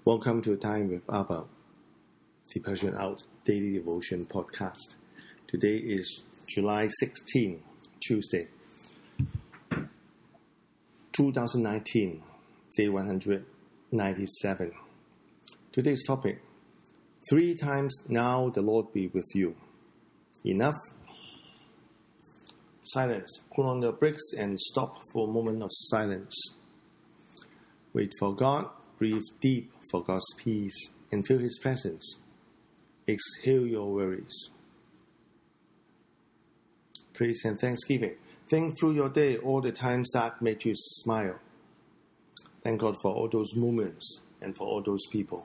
Welcome to Time with Abba, the Passion Out Daily Devotion Podcast. Today is July 16, Tuesday, 2019, day 197. Today's topic, 3 times now the Lord be with you. Enough? Silence. Put on the brakes and stop for a moment of silence. Wait for God, breathe deep for God's peace, and feel His presence. Exhale your worries. Praise and thanksgiving. Think through your day, all the times that made you smile. Thank God for all those moments and for all those people.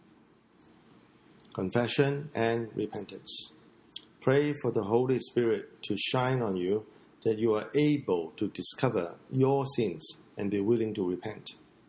Confession and repentance. Pray for the Holy Spirit to shine on you, that you are able to discover your sins and be willing to repent.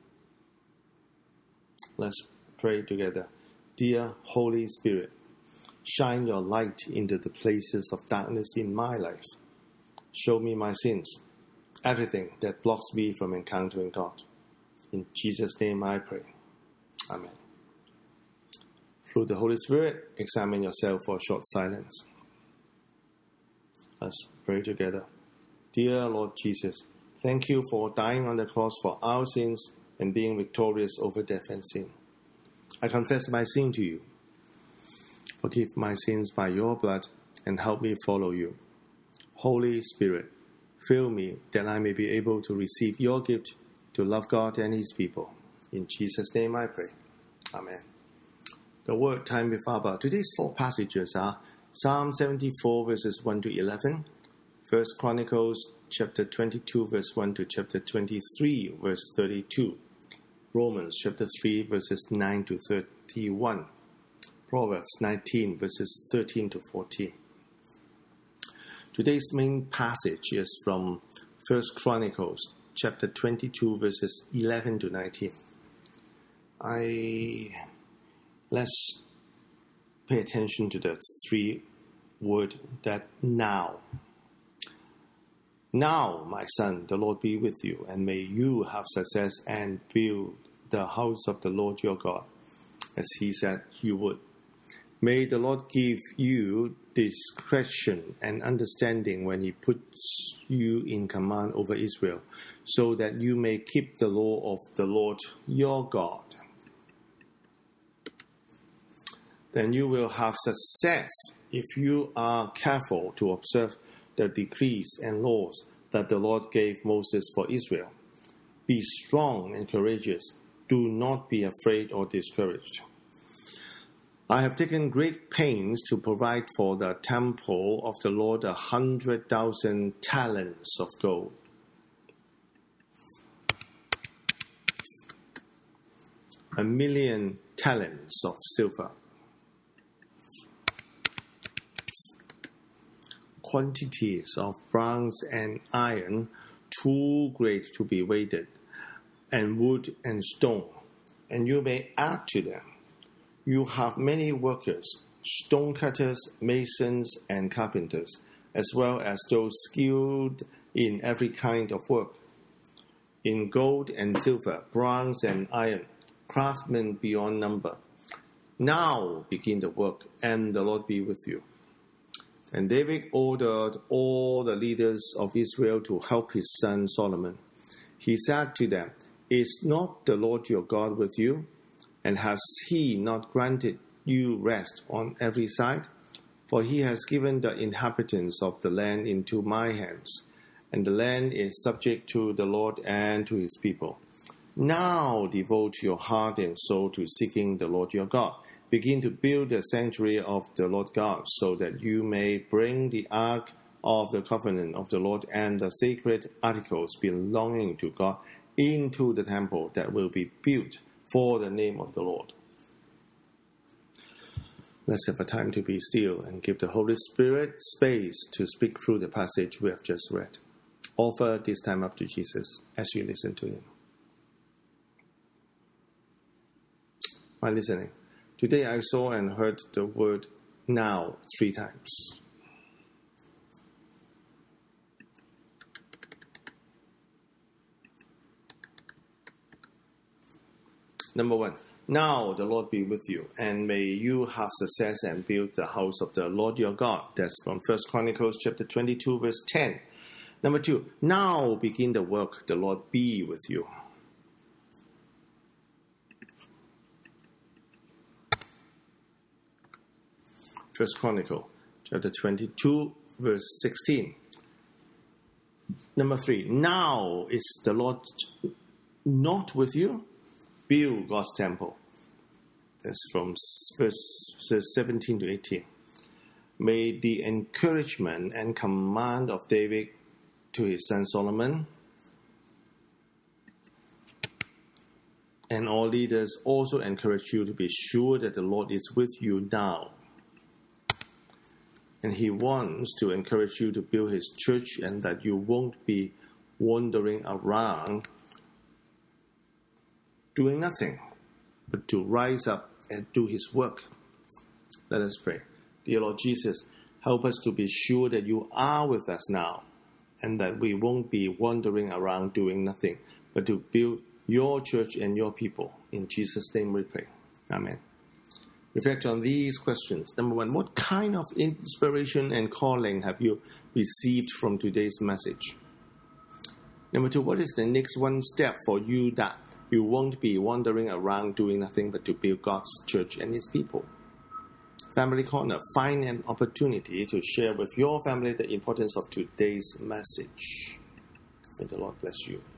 Let's pray together. Dear Holy Spirit, shine your light into the places of darkness in my life. Show me my sins, everything that blocks me from encountering God. In Jesus' name I pray. Amen. Through the Holy Spirit, examine yourself for a short silence. Let's pray together. Dear Lord Jesus, thank you for dying on the cross for our sins and being victorious over death and sin. I confess my sin to you. Forgive my sins by your blood and help me follow you. Holy Spirit, fill me that I may be able to receive your gift to love God and His people. In Jesus' name I pray. Amen. The word Time with Abba. Today's 4 passages are Psalm 74 verses 1 to 11, 1 Chronicles chapter 22 verse 1 to chapter 23 verse 32, Romans chapter 3 verses 9 to 31, Proverbs 19 verses 13 to 14. Today's main passage is from 1 Chronicles chapter 22 verses 11 to 19. Let's pay attention to the 3 word that now. Now, my son, the Lord be with you, and may you have success and build the house of the Lord your God, as He said you would. May the Lord give you discretion and understanding when He puts you in command over Israel, so that you may keep the law of the Lord your God. Then you will have success if you are careful to observe the decrees and laws that the Lord gave Moses for Israel. Be strong and courageous. Do not be afraid or discouraged. I have taken great pains to provide for the temple of the Lord 100,000 talents of gold. A million talents of silver. Quantities of bronze and iron, too great to be weighed, and wood and stone, and you may add to them. You have many workers, stone cutters, masons, and carpenters, as well as those skilled in every kind of work, in gold and silver, bronze and iron, craftsmen beyond number. Now begin the work, and the Lord be with you. And David ordered all the leaders of Israel to help his son Solomon. He said to them, Is not the Lord your God with you? And has He not granted you rest on every side? For He has given the inhabitants of the land into my hands, and the land is subject to the Lord and to His people. Now devote your heart and soul to seeking the Lord your God. Begin to build the sanctuary of the Lord God, so that you may bring the ark of the covenant of the Lord and the sacred articles belonging to God into the temple that will be built for the name of the Lord. Let's have a time to be still and give the Holy Spirit space to speak through the passage we have just read. Offer this time up to Jesus as you listen to Him. My listening. Today I saw and heard the word now 3 times. Number 1, Now the Lord be with you, and may you have success and build the house of the Lord your God. That's from 1 Chronicles chapter 22, verse 10. Number 2, now begin the work, the Lord be with you. First Chronicle chapter 22, verse 16. Number 3, now is the Lord not with you? Build God's temple. That's from verses 17 to 18. May the encouragement and command of David to his son Solomon and all leaders also encourage you to be sure that the Lord is with you now. And he wants to encourage you to build his church and that you won't be wandering around doing nothing, but to rise up and do his work. Let us pray. Dear Lord Jesus, help us to be sure that you are with us now and that we won't be wandering around doing nothing, but to build your church and your people. In Jesus' name we pray. Amen. Reflect on these questions. Number 1, what kind of inspiration and calling have you received from today's message? Number 2, what is the next one step for you that you won't be wandering around doing nothing but to build God's church and his people? Family Corner, find an opportunity to share with your family the importance of today's message. May the Lord bless you.